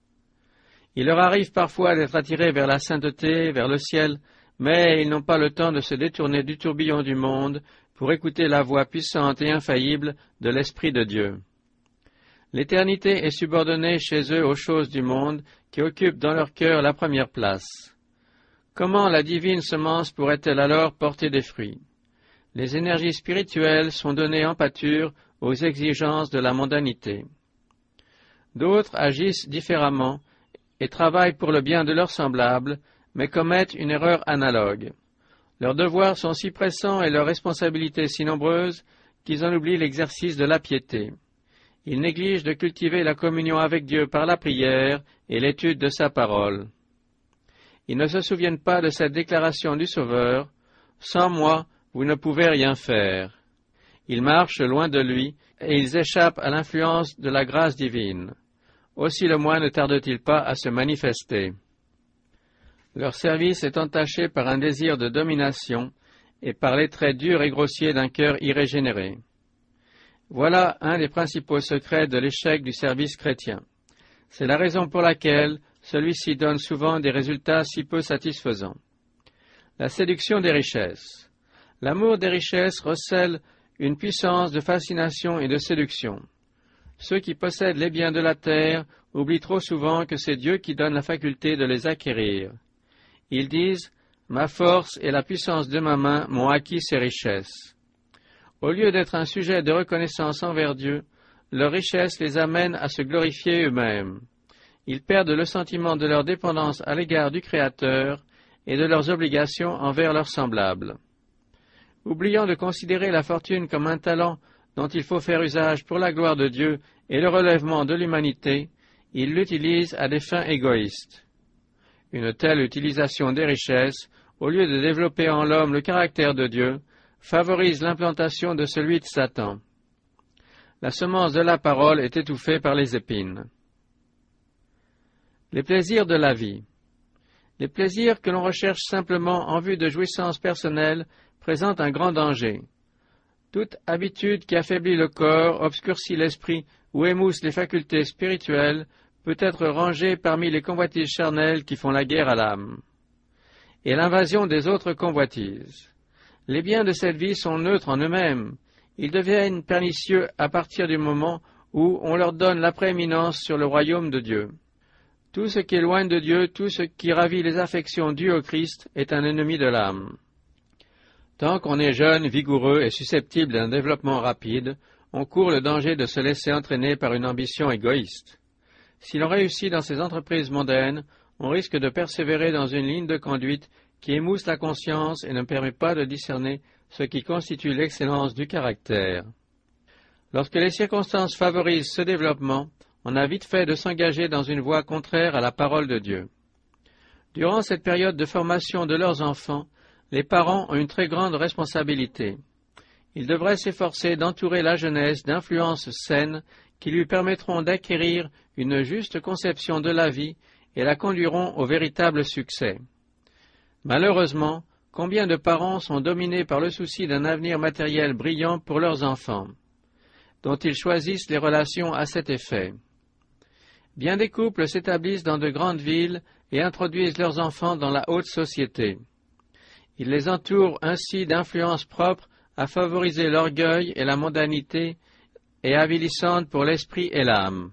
Il leur arrive parfois d'être attirés vers la sainteté, vers le ciel, mais ils n'ont pas le temps de se détourner du tourbillon du monde pour écouter la voix puissante et infaillible de l'Esprit de Dieu. L'éternité est subordonnée chez eux aux choses du monde qui occupent dans leur cœur la première place. Comment la divine semence pourrait-elle alors porter des fruits? Les énergies spirituelles sont données en pâture aux exigences de la mondanité. D'autres agissent différemment et travaillent pour le bien de leurs semblables, mais commettent une erreur analogue. Leurs devoirs sont si pressants et leurs responsabilités si nombreuses qu'ils en oublient l'exercice de la piété. Ils négligent de cultiver la communion avec Dieu par la prière et l'étude de sa parole. Ils ne se souviennent pas de cette déclaration du Sauveur, « Sans moi, vous ne pouvez rien faire ». Ils marchent loin de lui et ils échappent à l'influence de la grâce divine. Aussi le moi ne tarde-t-il pas à se manifester. Leur service est entaché par un désir de domination et par les traits durs et grossiers d'un cœur irrégénéré. Voilà un des principaux secrets de l'échec du service chrétien. C'est la raison pour laquelle celui-ci donne souvent des résultats si peu satisfaisants. La séduction des richesses. L'amour des richesses recèle une puissance de fascination et de séduction. Ceux qui possèdent les biens de la terre oublient trop souvent que c'est Dieu qui donne la faculté de les acquérir. Ils disent « Ma force et la puissance de ma main m'ont acquis ces richesses ». Au lieu d'être un sujet de reconnaissance envers Dieu, leurs richesses les amènent à se glorifier eux-mêmes. Ils perdent le sentiment de leur dépendance à l'égard du Créateur et de leurs obligations envers leurs semblables. Oubliant de considérer la fortune comme un talent dont il faut faire usage pour la gloire de Dieu et le relèvement de l'humanité, ils l'utilisent à des fins égoïstes. Une telle utilisation des richesses, au lieu de développer en l'homme le caractère de Dieu, favorise l'implantation de celui de Satan. La semence de la parole est étouffée par les épines. Les plaisirs de la vie. Les plaisirs que l'on recherche simplement en vue de jouissances personnelles présentent un grand danger. Toute habitude qui affaiblit le corps, obscurcit l'esprit ou émousse les facultés spirituelles peut être rangée parmi les convoitises charnelles qui font la guerre à l'âme. Et l'invasion des autres convoitises. Les biens de cette vie sont neutres en eux-mêmes. Ils deviennent pernicieux à partir du moment où on leur donne la prééminence sur le royaume de Dieu. Tout ce qui éloigne de Dieu, tout ce qui ravit les affections dues au Christ est un ennemi de l'âme. Tant qu'on est jeune, vigoureux et susceptible d'un développement rapide, on court le danger de se laisser entraîner par une ambition égoïste. Si l'on réussit dans ces entreprises mondaines, on risque de persévérer dans une ligne de conduite qui émousse la conscience et ne permet pas de discerner ce qui constitue l'excellence du caractère. Lorsque les circonstances favorisent ce développement, on a vite fait de s'engager dans une voie contraire à la parole de Dieu. Durant cette période de formation de leurs enfants, les parents ont une très grande responsabilité. Ils devraient s'efforcer d'entourer la jeunesse d'influences saines qui lui permettront d'acquérir une juste conception de la vie et la conduiront au véritable succès. Malheureusement, combien de parents sont dominés par le souci d'un avenir matériel brillant pour leurs enfants, dont ils choisissent les relations à cet effet. Bien des couples s'établissent dans de grandes villes et introduisent leurs enfants dans la haute société. Ils les entourent ainsi d'influences propres à favoriser l'orgueil et la mondanité et avilissantes pour l'esprit et l'âme.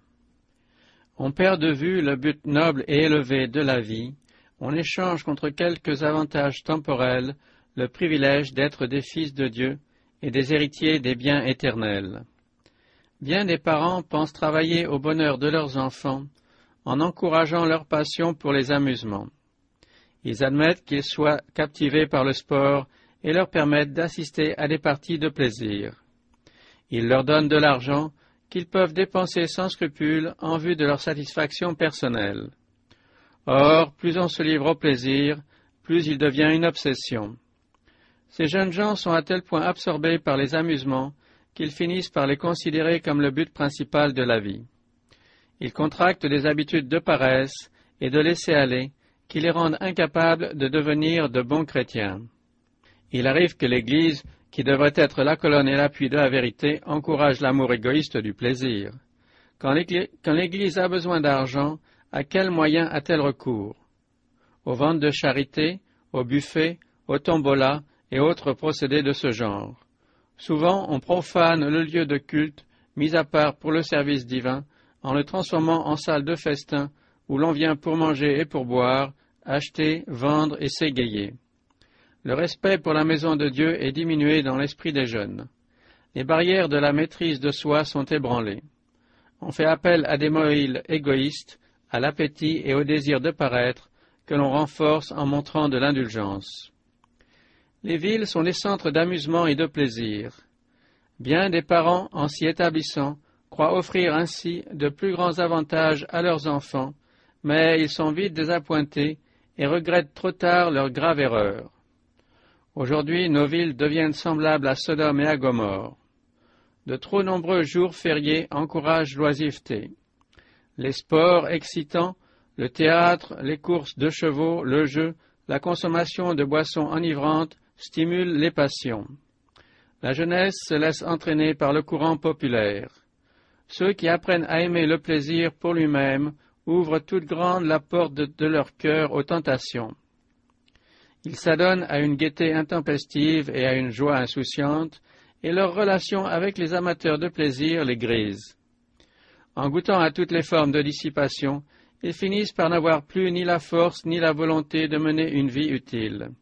On perd de vue le but noble et élevé de la vie, on échange contre quelques avantages temporels le privilège d'être des fils de Dieu et des héritiers des biens éternels. Bien des parents pensent travailler au bonheur de leurs enfants en encourageant leur passion pour les amusements. Ils admettent qu'ils soient captivés par le sport et leur permettent d'assister à des parties de plaisir. Ils leur donnent de l'argent qu'ils peuvent dépenser sans scrupule en vue de leur satisfaction personnelle. Or, plus on se livre au plaisir, plus il devient une obsession. Ces jeunes gens sont à tel point absorbés par les amusements qu'ils finissent par les considérer comme le but principal de la vie. Ils contractent des habitudes de paresse et de laisser-aller qui les rendent incapables de devenir de bons chrétiens. Il arrive que l'Église, qui devrait être la colonne et l'appui de la vérité, encourage l'amour égoïste du plaisir. Quand l'Église a besoin d'argent, à quels moyens a-t-elle recours? Aux ventes de charité, aux buffets, aux tombolas et autres procédés de ce genre. Souvent, on profane le lieu de culte, mis à part pour le service divin, en le transformant en salle de festin, où l'on vient pour manger et pour boire, acheter, vendre et s'égayer. Le respect pour la maison de Dieu est diminué dans l'esprit des jeunes. Les barrières de la maîtrise de soi sont ébranlées. On fait appel à des moyens égoïstes, à l'appétit et au désir de paraître, que l'on renforce en montrant de l'indulgence. Les villes sont des centres d'amusement et de plaisir. Bien des parents, en s'y établissant, croient offrir ainsi de plus grands avantages à leurs enfants, mais ils sont vite désappointés et regrettent trop tard leur grave erreur. Aujourd'hui, nos villes deviennent semblables à Sodome et à Gomorrhe. De trop nombreux jours fériés encouragent l'oisiveté. Les sports excitants, le théâtre, les courses de chevaux, le jeu, la consommation de boissons enivrantes stimulent les passions. La jeunesse se laisse entraîner par le courant populaire. Ceux qui apprennent à aimer le plaisir pour lui-même ouvrent toute grande la porte de leur cœur aux tentations. Ils s'adonnent à une gaieté intempestive et à une joie insouciante, et leur relation avec les amateurs de plaisir les grise. En goûtant à toutes les formes de dissipation, ils finissent par n'avoir plus ni la force ni la volonté de mener une vie utile.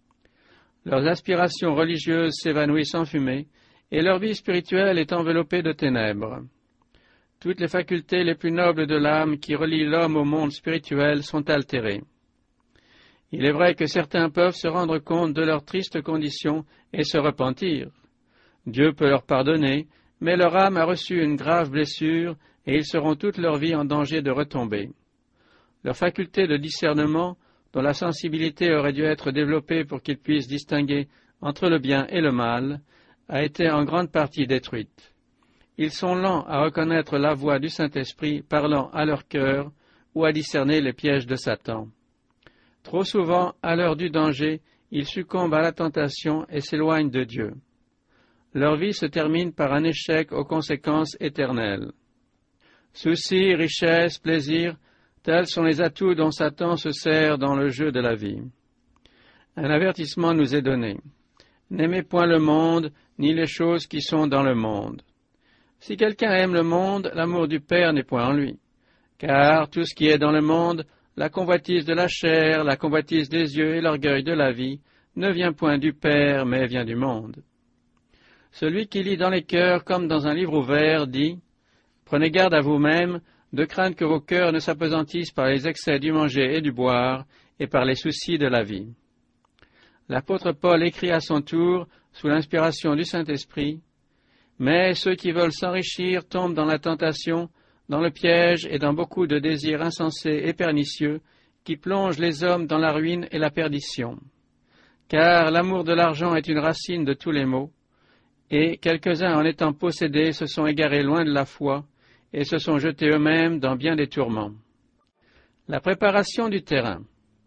Leurs aspirations religieuses s'évanouissent en fumée, et leur vie spirituelle est enveloppée de ténèbres. Toutes les facultés les plus nobles de l'âme qui relient l'homme au monde spirituel sont altérées. Il est vrai que certains peuvent se rendre compte de leur triste condition et se repentir. Dieu peut leur pardonner, mais leur âme a reçu une grave blessure et ils seront toute leur vie en danger de retomber. Leur faculté de discernement, dont la sensibilité aurait dû être développée pour qu'ils puissent distinguer entre le bien et le mal, a été en grande partie détruite. Ils sont lents à reconnaître la voix du Saint-Esprit parlant à leur cœur ou à discerner les pièges de Satan. Trop souvent, à l'heure du danger, ils succombent à la tentation et s'éloignent de Dieu. Leur vie se termine par un échec aux conséquences éternelles. Soucis, richesses, plaisirs, tels sont les atouts dont Satan se sert dans le jeu de la vie. Un avertissement nous est donné. N'aimez point le monde, ni les choses qui sont dans le monde. Si quelqu'un aime le monde, l'amour du Père n'est point en lui. Car tout ce qui est dans le monde, la convoitise de la chair, la convoitise des yeux et l'orgueil de la vie, ne vient point du Père, mais vient du monde. Celui qui lit dans les cœurs comme dans un livre ouvert dit « Prenez garde à vous-même, de craindre que vos cœurs ne s'apesantissent par les excès du manger et du boire, et par les soucis de la vie. » L'apôtre Paul écrit à son tour, sous l'inspiration du Saint-Esprit, « Mais ceux qui veulent s'enrichir tombent dans la tentation, dans le piège et dans beaucoup de désirs insensés et pernicieux, qui plongent les hommes dans la ruine et la perdition. Car l'amour de l'argent est une racine de tous les maux, et quelques-uns en étant possédés se sont égarés loin de la foi, et se sont jetés eux-mêmes dans bien des tourments. » La préparation du terrain.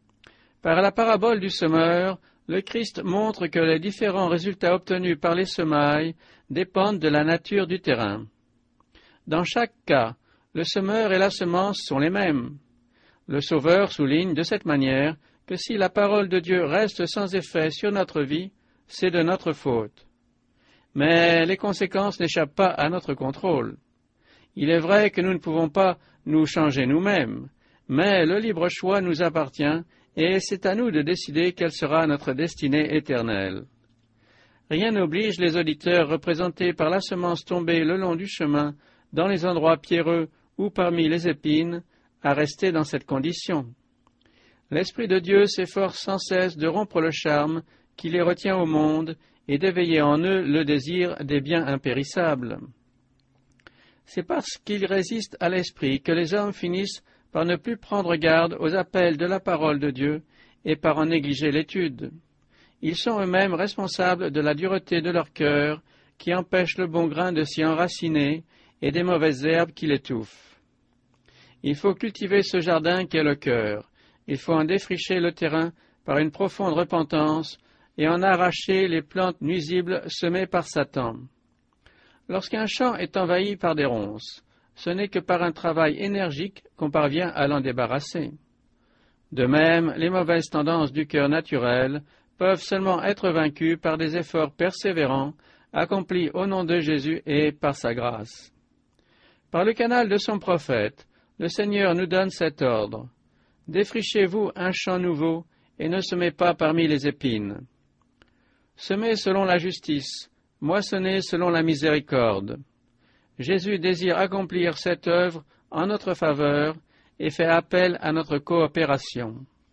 Par la parabole du semeur, le Christ montre que les différents résultats obtenus par les semailles dépendent de la nature du terrain. Dans chaque cas, le semeur et la semence sont les mêmes. Le Sauveur souligne de cette manière que si la parole de Dieu reste sans effet sur notre vie, c'est de notre faute. Mais les conséquences n'échappent pas à notre contrôle. Il est vrai que nous ne pouvons pas nous changer nous-mêmes, mais le libre choix nous appartient et c'est à nous de décider quelle sera notre destinée éternelle. Rien n'oblige les auditeurs représentés par la semence tombée le long du chemin, dans les endroits pierreux ou parmi les épines, à rester dans cette condition. L'Esprit de Dieu s'efforce sans cesse de rompre le charme qui les retient au monde et d'éveiller en eux le désir des biens impérissables. C'est parce qu'ils résistent à l'Esprit que les hommes finissent par ne plus prendre garde aux appels de la parole de Dieu et par en négliger l'étude. Ils sont eux-mêmes responsables de la dureté de leur cœur qui empêche le bon grain de s'y enraciner et des mauvaises herbes qui l'étouffent. Il faut cultiver ce jardin qu'est le cœur. Il faut en défricher le terrain par une profonde repentance et en arracher les plantes nuisibles semées par Satan. Lorsqu'un champ est envahi par des ronces, ce n'est que par un travail énergique qu'on parvient à l'en débarrasser. De même, les mauvaises tendances du cœur naturel peuvent seulement être vaincues par des efforts persévérants, accomplis au nom de Jésus et par sa grâce. Par le canal de son prophète, le Seigneur nous donne cet ordre. « Défrichez-vous un champ nouveau et ne semez pas parmi les épines. » Semez selon la justice, moissonnez selon la miséricorde. Jésus désire accomplir cette œuvre en notre faveur et fait appel à notre coopération.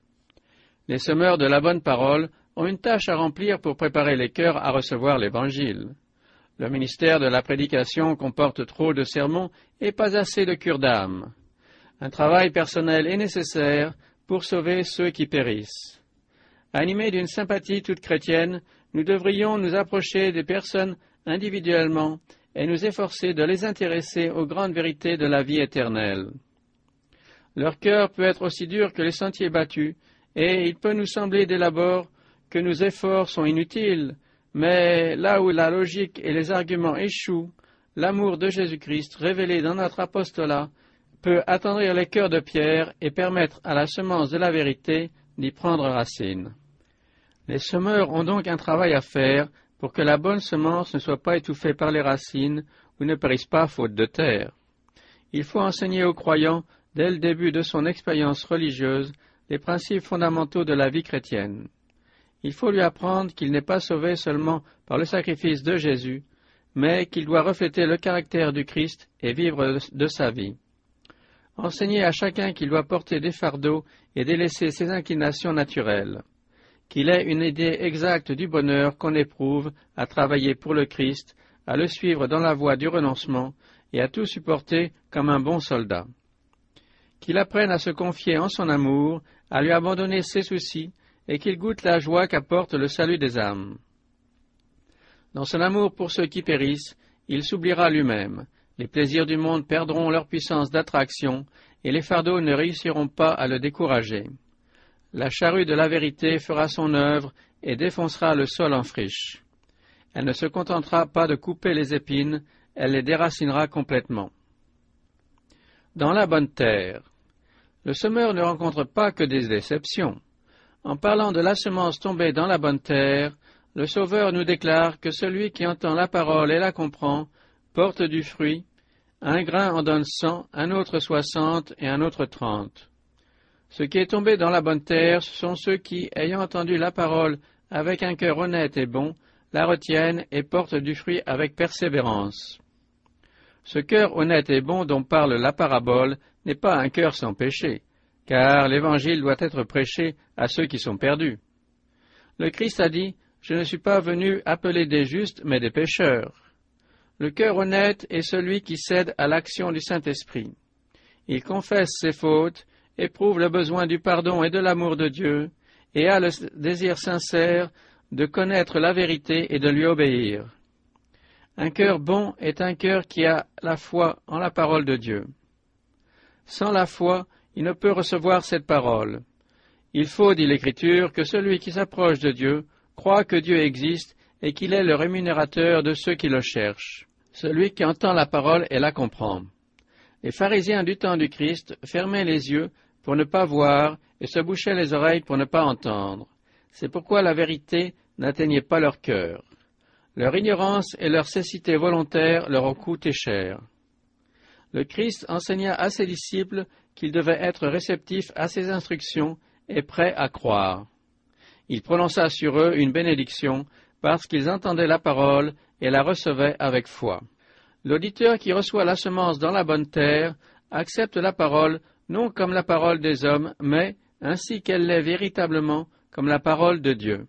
Les semeurs de la bonne parole ont une tâche à remplir pour préparer les cœurs à recevoir l'Évangile. Le ministère de la prédication comporte trop de sermons et pas assez de cure d'âme. Un travail personnel est nécessaire pour sauver ceux qui périssent. Animés d'une sympathie toute chrétienne, nous devrions nous approcher des personnes individuellement et nous efforcer de les intéresser aux grandes vérités de la vie éternelle. Leur cœur peut être aussi dur que les sentiers battus, et il peut nous sembler dès l'abord que nos efforts sont inutiles, mais là où la logique et les arguments échouent, l'amour de Jésus-Christ révélé dans notre apostolat peut attendrir les cœurs de pierre et permettre à la semence de la vérité d'y prendre racine. Les semeurs ont donc un travail à faire pour que la bonne semence ne soit pas étouffée par les racines ou ne périsse pas faute de terre. Il faut enseigner aux croyants, dès le début de son expérience religieuse, les principes fondamentaux de la vie chrétienne. Il faut lui apprendre qu'il n'est pas sauvé seulement par le sacrifice de Jésus, mais qu'il doit refléter le caractère du Christ et vivre de sa vie. Enseigner à chacun qu'il doit porter des fardeaux et délaisser ses inclinations naturelles, qu'il ait une idée exacte du bonheur qu'on éprouve à travailler pour le Christ, à le suivre dans la voie du renoncement et à tout supporter comme un bon soldat. Qu'il apprenne à se confier en son amour, à lui abandonner ses soucis, et qu'il goûte la joie qu'apporte le salut des âmes. Dans son amour pour ceux qui périssent, il s'oubliera lui-même. Les plaisirs du monde perdront leur puissance d'attraction, et les fardeaux ne réussiront pas à le décourager. La charrue de la vérité fera son œuvre et défoncera le sol en friche. Elle ne se contentera pas de couper les épines, elle les déracinera complètement. Dans la bonne terre, le semeur ne rencontre pas que des déceptions. En parlant de la semence tombée dans la bonne terre, le Sauveur nous déclare que celui qui entend la parole et la comprend porte du fruit. Un grain en donne 100, un autre 60 et un autre 30. Ce qui est tombé dans la bonne terre, ce sont ceux qui, ayant entendu la parole avec un cœur honnête et bon, la retiennent et portent du fruit avec persévérance. Ce cœur honnête et bon dont parle la parabole n'est pas un cœur sans péché, car l'Évangile doit être prêché à ceux qui sont perdus. Le Christ a dit « Je ne suis pas venu appeler des justes, mais des pécheurs ». Le cœur honnête est celui qui cède à l'action du Saint-Esprit. Il confesse ses fautes, éprouve le besoin du pardon et de l'amour de Dieu, et a le désir sincère de connaître la vérité et de lui obéir. Un cœur bon est un cœur qui a la foi en la parole de Dieu. Sans la foi, il ne peut recevoir cette parole. Il faut, dit l'Écriture, que celui qui s'approche de Dieu croit que Dieu existe et qu'il est le rémunérateur de ceux qui le cherchent, celui qui entend la parole et la comprend. Les pharisiens du temps du Christ fermaient les yeux pour ne pas voir et se bouchaient les oreilles pour ne pas entendre. C'est pourquoi la vérité n'atteignait pas leur cœur. Leur ignorance et leur cécité volontaire leur ont coûté cher. Le Christ enseigna à ses disciples qu'ils devaient être réceptifs à ses instructions et prêts à croire. Il prononça sur eux une bénédiction parce qu'ils entendaient la parole et la recevaient avec foi. L'auditeur qui reçoit la semence dans la bonne terre accepte la parole non comme la parole des hommes, mais ainsi qu'elle l'est véritablement comme la parole de Dieu.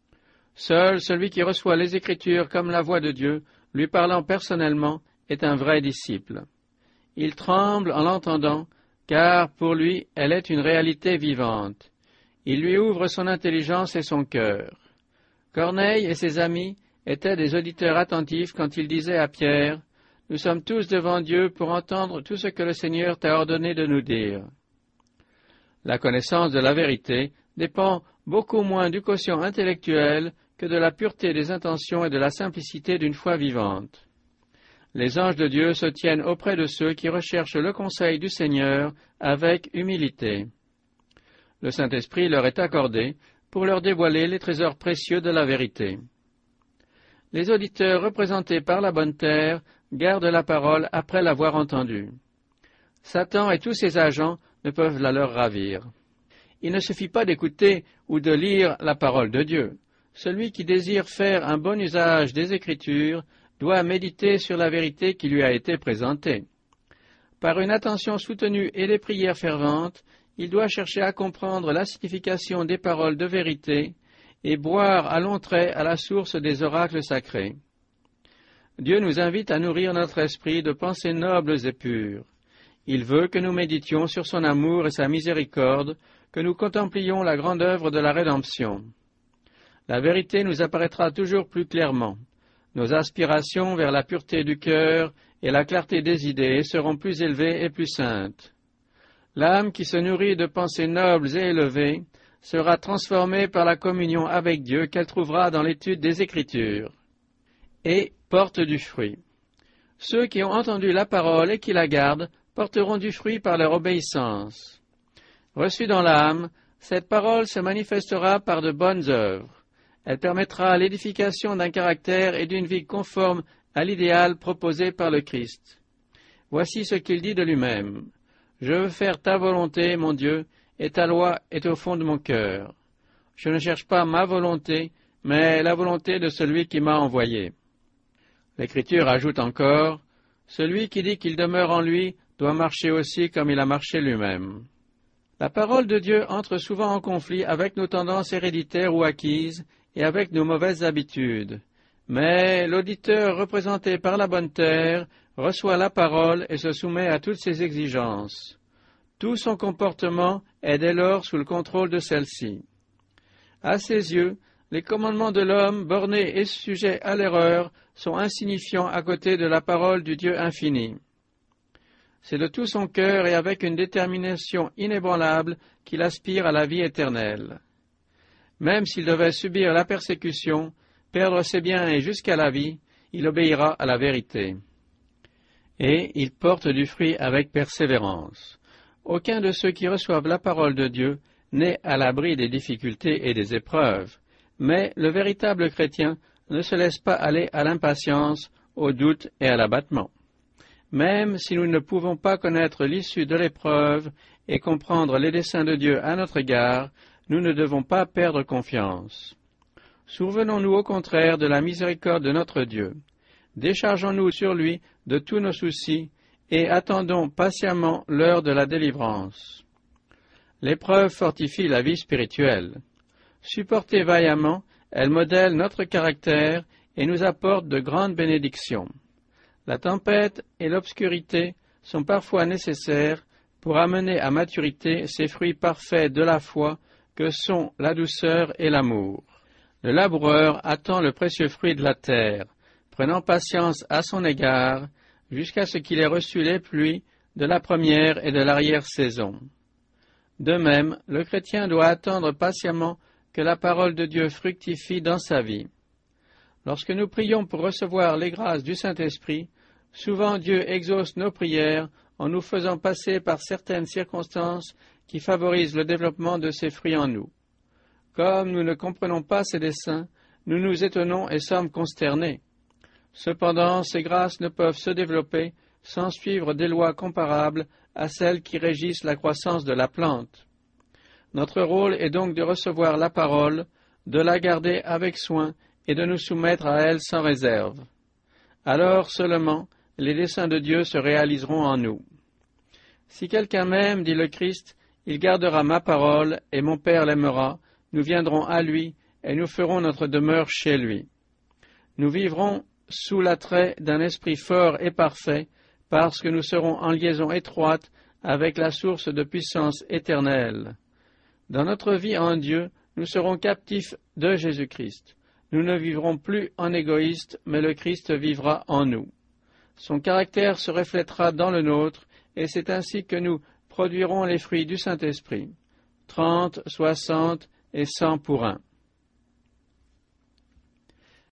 Seul celui qui reçoit les Écritures comme la voix de Dieu, lui parlant personnellement, est un vrai disciple. Il tremble en l'entendant, car pour lui elle est une réalité vivante. Il lui ouvre son intelligence et son cœur. Corneille et ses amis étaient des auditeurs attentifs quand ils disaient à Pierre « Nous sommes tous devant Dieu pour entendre tout ce que le Seigneur t'a ordonné de nous dire. » La connaissance de la vérité dépend beaucoup moins du quotient intellectuel que de la pureté des intentions et de la simplicité d'une foi vivante. Les anges de Dieu se tiennent auprès de ceux qui recherchent le conseil du Seigneur avec humilité. Le Saint-Esprit leur est accordé pour leur dévoiler les trésors précieux de la vérité. Les auditeurs représentés par la bonne terre gardent la parole après l'avoir entendue. Satan et tous ses agents ne peuvent la leur ravir. Il ne suffit pas d'écouter ou de lire la parole de Dieu. Celui qui désire faire un bon usage des Écritures doit méditer sur la vérité qui lui a été présentée. Par une attention soutenue et des prières ferventes, il doit chercher à comprendre la signification des paroles de vérité et boire à longs traits à la source des oracles sacrés. Dieu nous invite à nourrir notre esprit de pensées nobles et pures. Il veut que nous méditions sur son amour et sa miséricorde, que nous contemplions la grande œuvre de la rédemption. La vérité nous apparaîtra toujours plus clairement. Nos aspirations vers la pureté du cœur et la clarté des idées seront plus élevées et plus saintes. L'âme qui se nourrit de pensées nobles et élevées sera transformée par la communion avec Dieu qu'elle trouvera dans l'étude des Écritures, et porte du fruit. Ceux qui ont entendu la parole et qui la gardent porteront du fruit par leur obéissance. Reçue dans l'âme, cette parole se manifestera par de bonnes œuvres. Elle permettra l'édification d'un caractère et d'une vie conforme à l'idéal proposé par le Christ. Voici ce qu'il dit de lui-même. « Je veux faire ta volonté, mon Dieu, et ta loi est au fond de mon cœur. Je ne cherche pas ma volonté, mais la volonté de celui qui m'a envoyé. » L'Écriture ajoute encore, « Celui qui dit qu'il demeure en lui doit marcher aussi comme il a marché lui-même. » La parole de Dieu entre souvent en conflit avec nos tendances héréditaires ou acquises et avec nos mauvaises habitudes. Mais l'auditeur représenté par la bonne terre reçoit la parole et se soumet à toutes ses exigences. Tout son comportement est dès lors sous le contrôle de celle-ci. À ses yeux, les commandements de l'homme, bornés et sujets à l'erreur, sont insignifiants à côté de la parole du Dieu infini. C'est de tout son cœur et avec une détermination inébranlable qu'il aspire à la vie éternelle. Même s'il devait subir la persécution, perdre ses biens et jusqu'à la vie, il obéira à la vérité. Et il porte du fruit avec persévérance. Aucun de ceux qui reçoivent la parole de Dieu n'est à l'abri des difficultés et des épreuves, mais le véritable chrétien ne se laisse pas aller à l'impatience, au doute et à l'abattement. Même si nous ne pouvons pas connaître l'issue de l'épreuve et comprendre les desseins de Dieu à notre égard, nous ne devons pas perdre confiance. Souvenons-nous au contraire de la miséricorde de notre Dieu. Déchargeons-nous sur lui de tous nos soucis et attendons patiemment l'heure de la délivrance. L'épreuve fortifie la vie spirituelle. Supportée vaillamment, elle modèle notre caractère et nous apporte de grandes bénédictions. La tempête et l'obscurité sont parfois nécessaires pour amener à maturité ces fruits parfaits de la foi que sont la douceur et l'amour. Le laboureur attend le précieux fruit de la terre, prenant patience à son égard, jusqu'à ce qu'il ait reçu les pluies de la première et de l'arrière-saison. De même, le chrétien doit attendre patiemment que la parole de Dieu fructifie dans sa vie. Lorsque nous prions pour recevoir les grâces du Saint-Esprit, souvent Dieu exauce nos prières en nous faisant passer par certaines circonstances qui favorisent le développement de ces fruits en nous. Comme nous ne comprenons pas ses desseins, nous nous étonnons et sommes consternés. Cependant, ces grâces ne peuvent se développer sans suivre des lois comparables à celles qui régissent la croissance de la plante. Notre rôle est donc de recevoir la parole, de la garder avec soin et de nous soumettre à elle sans réserve. Alors seulement, les desseins de Dieu se réaliseront en nous. Si quelqu'un m'aime, dit le Christ, il gardera ma parole, et mon Père l'aimera, nous viendrons à lui, et nous ferons notre demeure chez lui. Nous vivrons sous l'attrait d'un esprit fort et parfait, parce que nous serons en liaison étroite avec la source de puissance éternelle. Dans notre vie en Dieu, nous serons captifs de Jésus-Christ. Nous ne vivrons plus en égoïstes, mais le Christ vivra en nous. Son caractère se reflètera dans le nôtre, et c'est ainsi que nous produirons les fruits du Saint-Esprit. 30, 60 et 100 pour 1.